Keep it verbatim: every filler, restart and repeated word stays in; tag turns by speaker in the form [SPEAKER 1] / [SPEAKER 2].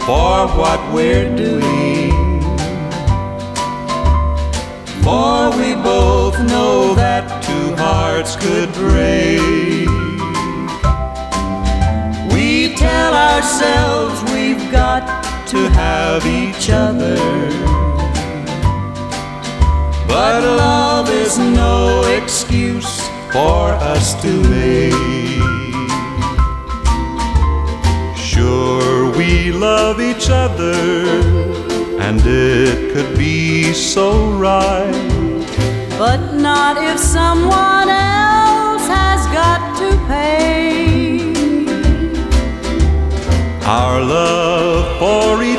[SPEAKER 1] for what we're doing. For we both know that two hearts could break. We tell ourselves we've got to have each other, but love is no excuse for us to make. Sure, we love each other, and it could be so right,
[SPEAKER 2] but not if someone else has got to pay.
[SPEAKER 1] Our love for